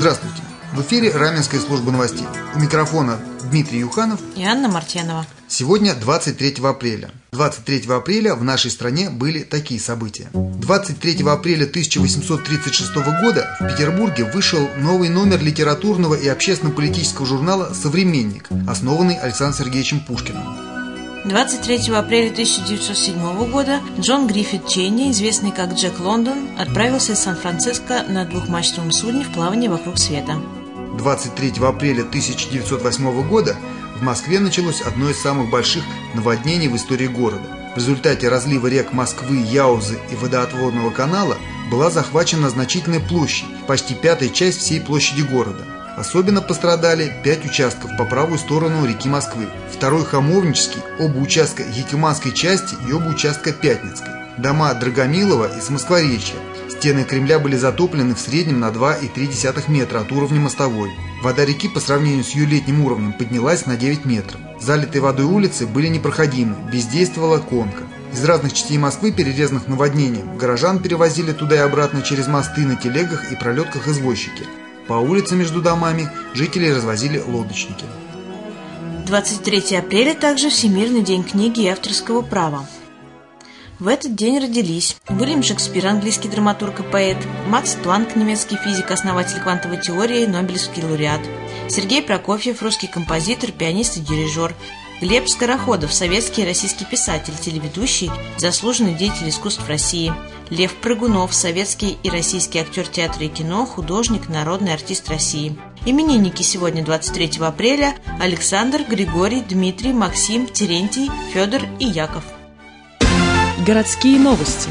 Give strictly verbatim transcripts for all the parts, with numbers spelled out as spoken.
Здравствуйте! В эфире Раменская служба новостей. У микрофона Дмитрий Юханов и Анна Мартьянова. Сегодня двадцать третьего апреля. двадцать третьего апреля в нашей стране были такие события. двадцать третьего апреля тысяча восемьсот тридцать шестого года в Петербурге вышел новый номер литературного и общественно-политического журнала «Современник», основанный Александром Сергеевичем Пушкиным. двадцать третьего апреля тысяча девятьсот седьмого года Джон Гриффит Чейни, известный как Джек Лондон, отправился из Сан-Франциско на двухмачтовом судне в плавание вокруг света. двадцать третьего апреля тысяча девятьсот восьмого года в Москве началось одно из самых больших наводнений в истории города. В результате разлива рек Москвы, Яузы и водоотводного канала была захвачена значительная площадь, почти пятая часть всей площади города. Особенно пострадали пять участков по правую сторону реки Москвы, второй Хамовнический, оба участка Якиманской части и оба участка Пятницкой, дома Драгомилова и Самоскворечья. Стены Кремля были затоплены в среднем на два и три десятых метра от уровня мостовой. Вода реки по сравнению с ее летним уровнем поднялась на девять метров. Залитые водой улицы были непроходимы, бездействовала конка. Из разных частей Москвы, перерезанных наводнением, горожан перевозили туда и обратно через мосты на телегах и пролетках извозчики. По улицам между домами жителей развозили лодочники. двадцать третьего апреля также Всемирный день книги и авторского права. В этот день родились Уильям Шекспир, английский драматург и поэт, Макс Планк, немецкий физик, основатель квантовой теории, Нобелевский лауреат, Сергей Прокофьев, русский композитор, пианист и дирижер, Глеб Скороходов, советский и российский писатель, телеведущий, заслуженный деятель искусств России, Лев Прыгунов, советский и российский актер театра и кино, художник, народный артист России. Именинники сегодня, двадцать третьего апреля: Александр, Григорий, Дмитрий, Максим, Терентий, Федор и Яков. Городские новости.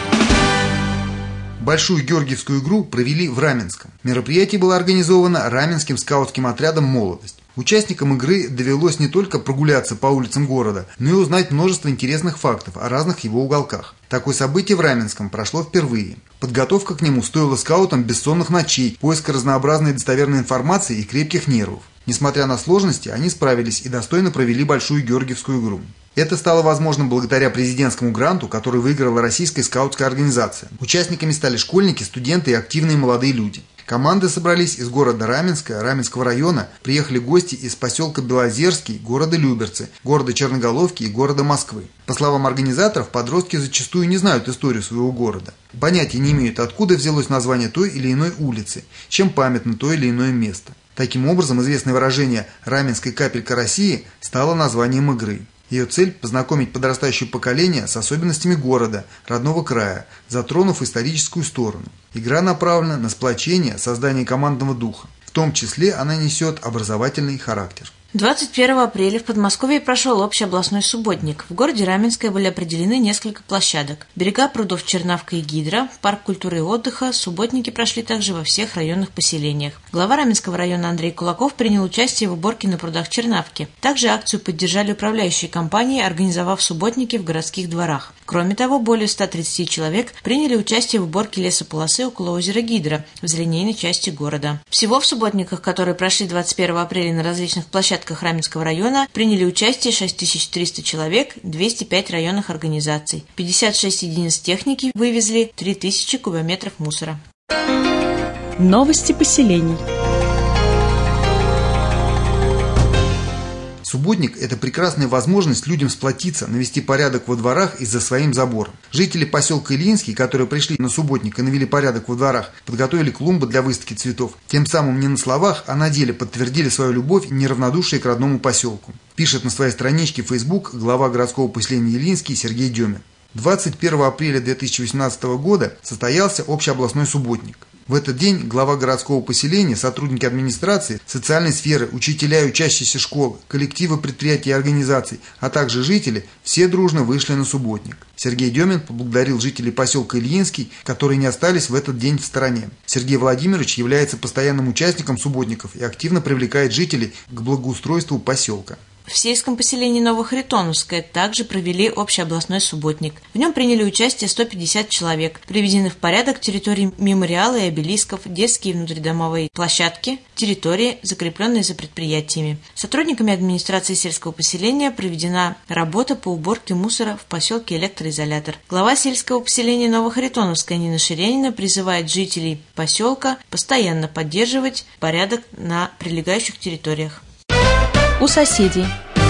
Большую георгиевскую игру провели в Раменском. Мероприятие было организовано Раменским скаутским отрядом «Молодость». Участникам игры довелось не только прогуляться по улицам города, но и узнать множество интересных фактов о разных его уголках. Такое событие в Раменском прошло впервые. Подготовка к нему стоила скаутам бессонных ночей, поиска разнообразной достоверной информации и крепких нервов. Несмотря на сложности, они справились и достойно провели большую георгиевскую игру. Это стало возможным благодаря президентскому гранту, который выиграла Российская скаутская организация. Участниками стали школьники, студенты и активные молодые люди. Команды собрались из города Раменска, Раменского района, приехали гости из поселка Белозерский, города Люберцы, города Черноголовки и города Москвы. По словам организаторов, подростки зачастую не знают историю своего города. Понятия не имеют, откуда взялось название той или иной улицы, чем памятно то или иное место. Таким образом, известное выражение «Раменская капелька России» стало названием игры. Ее цель – познакомить подрастающее поколение с особенностями города, родного края, затронув историческую сторону. Игра направлена на сплочение, создание командного духа. В том числе она несет образовательный характер. двадцать первого апреля в Подмосковье прошел общеобластной субботник. В городе Раменское были определены несколько площадок. Берега прудов Чернавка и Гидра, парк культуры и отдыха. Субботники прошли также во всех районных поселениях. Глава Раменского района Андрей Кулаков принял участие в уборке на прудах Чернавки. Также акцию поддержали управляющие компании, организовав субботники в городских дворах. Кроме того, более ста тридцати человек приняли участие в уборке лесополосы около озера Гидра в зеленейной части города. Всего в субботниках, которые прошли двадцать первого апреля на различных площадках Раменского района, приняли участие шесть тысяч триста человек, двести пять районных организаций. пятьдесят шесть единиц техники вывезли три тысячи кубометров мусора. Новости поселений. Субботник – это прекрасная возможность людям сплотиться, навести порядок во дворах и за своим забором. Жители поселка Ильинский, которые пришли на субботник и навели порядок во дворах, подготовили клумбы для выставки цветов. Тем самым не на словах, а на деле подтвердили свою любовь и неравнодушие к родному поселку. Пишет на своей страничке в Facebook глава городского поселения Ильинский Сергей Демин. двадцать первого апреля две тысячи восемнадцатого года состоялся общеобластной субботник. В этот день глава городского поселения, сотрудники администрации, социальной сферы, учителя и учащиеся школ, коллективы предприятий и организаций, а также жители все дружно вышли на субботник. Сергей Демин поблагодарил жителей поселка Ильинский, которые не остались в этот день в стороне. Сергей Владимирович является постоянным участником субботников и активно привлекает жителей к благоустройству поселка. В сельском поселении Новохаритоновское также провели общеобластной субботник. В нем приняли участие сто пятьдесят человек. Приведены в порядок территории мемориала и обелисков, детские и внутридомовые площадки, территории, закрепленные за предприятиями. Сотрудниками администрации сельского поселения проведена работа по уборке мусора в поселке Электроизолятор. Глава сельского поселения Новохаритоновская Нина Ширянина призывает жителей поселка постоянно поддерживать порядок на прилегающих территориях. У соседей.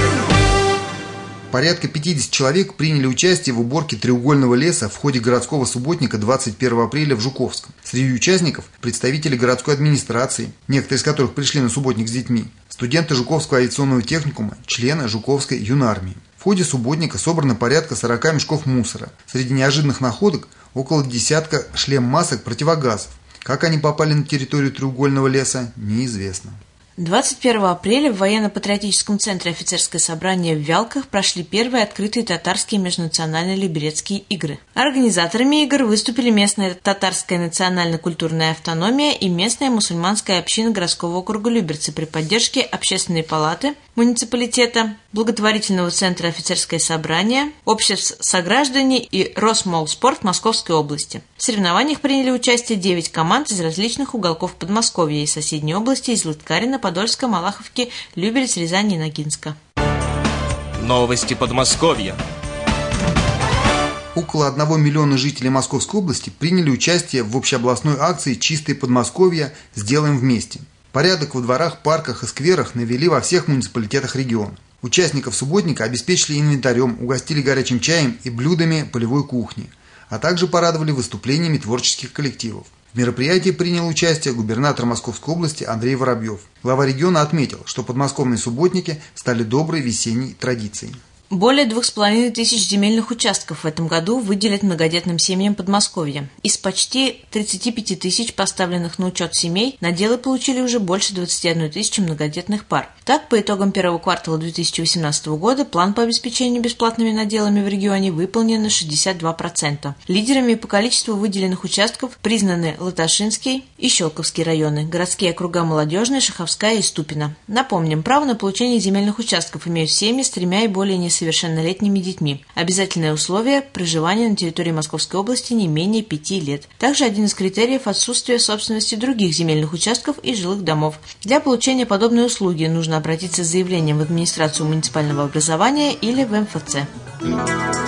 Порядка пятьдесят человек приняли участие в уборке треугольного леса в ходе городского субботника двадцать первого апреля в Жуковском. Среди участников представители городской администрации, некоторые из которых пришли на субботник с детьми, студенты Жуковского авиационного техникума, члены Жуковской юнармии. В ходе субботника собрано порядка сорока мешков мусора. Среди неожиданных находок около десятка шлем-масок противогазов. Как они попали на территорию треугольного леса, неизвестно. двадцать первого апреля в военно-патриотическом центре офицерское собрание в Вялках прошли первые открытые татарские межнациональные либеретские игры. Организаторами игр выступили местная татарская национально-культурная автономия и местная мусульманская община городского округа Люберцы при поддержке Общественной палаты муниципалитета, благотворительного центра офицерское собрание, обществ сограждане и Росмолспорт Московской области. В соревнованиях приняли участие девять команд из различных уголков Подмосковья и соседней области из Лыткарина, Подольска, Малаховки, Люберец, Рязани и Ногинска. Новости Подмосковья. Около одного миллиона жителей Московской области приняли участие в общеобластной акции «Чистое Подмосковье. Сделаем вместе». Порядок во дворах, парках и скверах навели во всех муниципалитетах региона. Участников субботника обеспечили инвентарем, угостили горячим чаем и блюдами полевой кухни, а также порадовали выступлениями творческих коллективов. В мероприятии принял участие губернатор Московской области Андрей Воробьев. Глава региона отметил, что подмосковные субботники стали доброй весенней традицией. Более двух с половиной тысяч земельных участков в этом году выделят многодетным семьям Подмосковья. Из почти тридцати пяти тысяч поставленных на учет семей наделы получили уже больше двадцати одной тысячи многодетных пар. Так, по итогам первого квартала две тысячи восемнадцатого года план по обеспечению бесплатными наделами в регионе выполнен на шестьдесят два процента. Лидерами по количеству выделенных участков признаны Латашинский и Щелковский районы, городские округа Молодежная, Шаховская и Ступино. Напомним, право на получение земельных участков имеют семьи с тремя и более несовершеннолетними совершеннолетними детьми. Обязательное условие – проживание на территории Московской области не менее пяти лет. Также один из критериев – отсутствие собственности других земельных участков и жилых домов. Для получения подобной услуги нужно обратиться с заявлением в администрацию муниципального образования или в эм эф цэ.